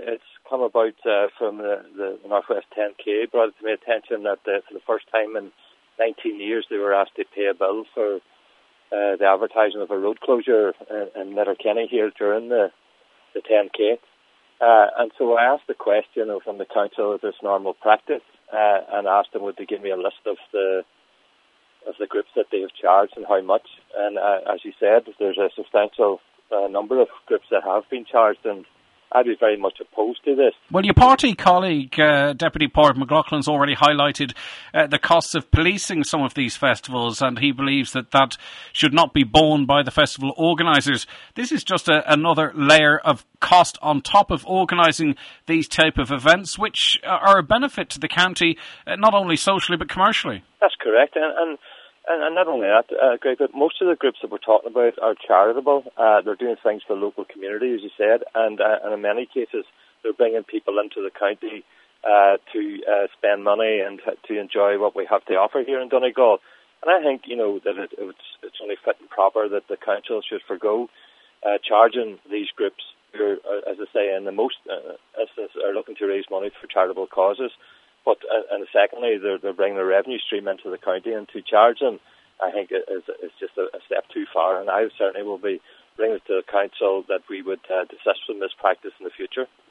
it's come about from the Northwest 10K, brought it to my attention that for the first time in 19 years they were asked to pay a bill for the advertising of a road closure in Letterkenny here during the 10K. And so I asked the question from the council, is this normal practice? And asked them would they give me a list of the groups that they have charged and how much. And as you said, there's a substantial number of groups that have been charged, and I'd be very much opposed to this. Well, your party colleague, Deputy Pádraig McLaughlin's already highlighted the costs of policing some of these festivals, and he believes that should not be borne by the festival organisers. This is just another layer of cost on top of organising these type of events, which are a benefit to the county, not only socially but commercially. That's correct, and not only that, Greg, but most of the groups that we're talking about are charitable. They're doing things for the local community, as you said, and in many cases they're bringing people into the county to spend money and to enjoy what we have to offer here in Donegal. And I think, that it's only fit and proper that the council should forgo charging these groups who are, as I say, in the most instances are looking to raise money for charitable causes. But and secondly, they're bringing the revenue stream into the county, and to charge them, I think, is just a step too far. And I certainly will be bringing it to the council that we would desist from this practice in the future.